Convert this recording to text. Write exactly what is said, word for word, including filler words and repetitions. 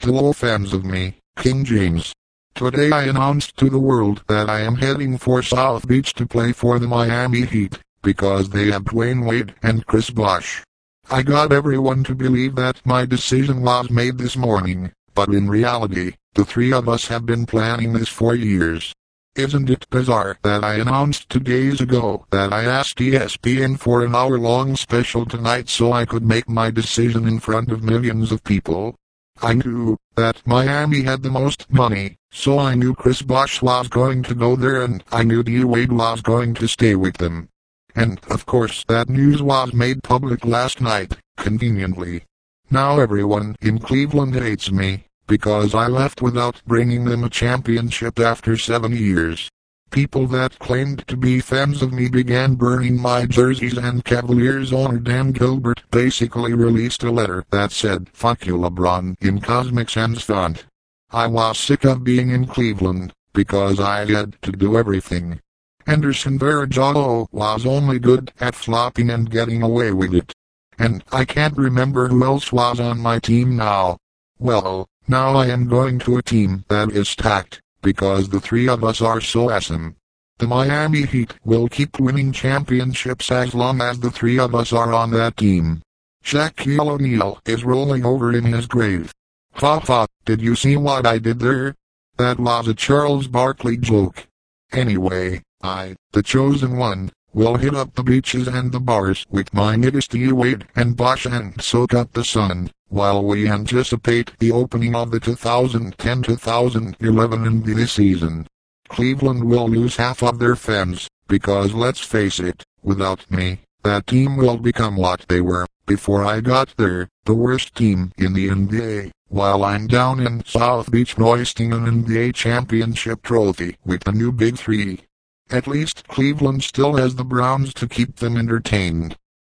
Hello fans of me, King James. Today I announced to the world that I am heading for South Beach to play for the Miami Heat, because they have Dwayne Wade and Chris Bosh. I got everyone to believe that my decision was made this morning, but in reality, the three of us have been planning this for years. Isn't it bizarre that I announced two days ago that I asked E S P N for an hour-long special tonight so I could make my decision in front of millions of people? I knew that Miami had the most money, so I knew Chris Bosh was going to go there and I knew D Wade was going to stay with them. And, of course, that news was made public last night, conveniently. Now everyone in Cleveland hates me, because I left without bringing them a championship after seven years. People that claimed to be fans of me began burning my jerseys, and Cavaliers owner Dan Gilbert basically released a letter that said, "Fuck you LeBron," in Cosmic Sans font. I was sick of being in Cleveland, because I had to do everything. Anderson Varejao was only good at flopping and getting away with it. And I can't remember who else was on my team now. Well, now I am going to a team that is stacked, because the three of us are so awesome. The Miami Heat will keep winning championships as long as the three of us are on that team. Shaquille O'Neal is rolling over in his grave. Ha ha, did you see what I did there? That was a Charles Barkley joke. Anyway, I, the chosen one, will hit up the beaches and the bars with my niggas D Wade and Bosh and soak up the sun, while we anticipate the opening of the two thousand ten two thousand eleven N B A season. Cleveland will lose half of their fans, because let's face it, without me, that team will become what they were before I got there, the worst team in the N B A, while I'm down in South Beach hoisting an N B A championship trophy with the new Big Three. At least Cleveland still has the Browns to keep them entertained.